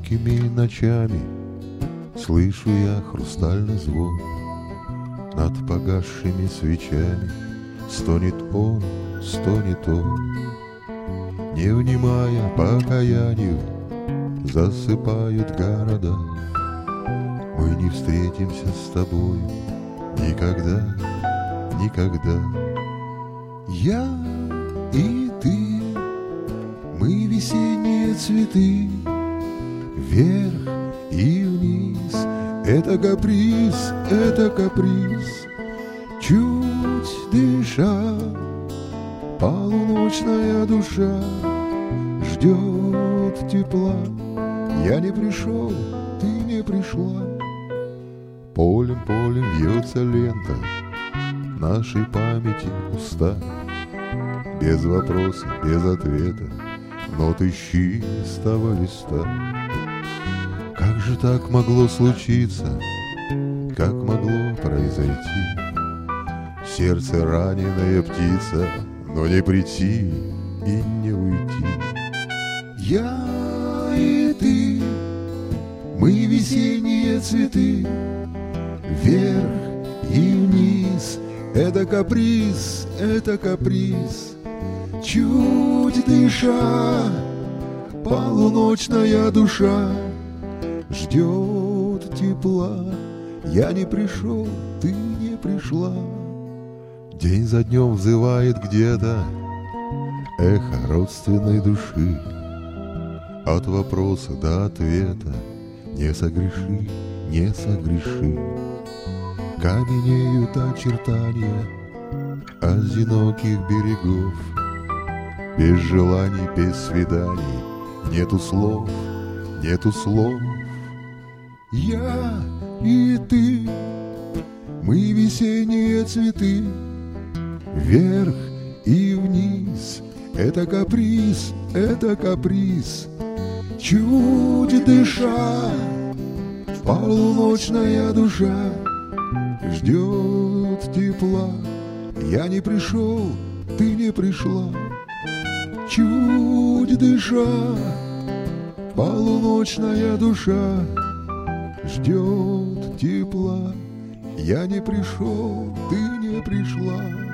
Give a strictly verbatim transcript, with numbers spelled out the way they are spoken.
Далекими ночами слышу я хрустальный звон. Над погасшими свечами стонет он, стонет он. Не внимая покаянию, засыпают города. Мы не встретимся с тобою никогда, никогда. Я и ты, мы весенние цветы, вверх и вниз. Это каприз, это каприз. Чуть дыша, полуночная душа ждет тепла. Я не пришел, ты не пришла. Полем, полем вьется лента нашей памяти уста. Без вопроса, без ответа, ноты чистого листа. Как же так могло случиться, как могло произойти? Сердце раненая птица, но не прийти и не уйти. Я и ты, мы весенние цветы, вверх и вниз. Это каприз, это каприз. Чуть дыша, полуночная душа ждет тепла. Я не пришел, ты не пришла. День за днем взывает где-то эхо родственной души. От вопроса до ответа не согреши, не согреши. Каменеют очертания одиноких берегов. Без желаний, без свиданий нету слов, нету слов. Я и ты, мы весенние цветы, вверх и вниз. Это каприз, это каприз. Чуть дыша, полуночная душа ждет тепла. Я не пришел, ты не пришла. Чуть дыша, полуночная душа ждет тепла. Я не пришел, ты не пришла.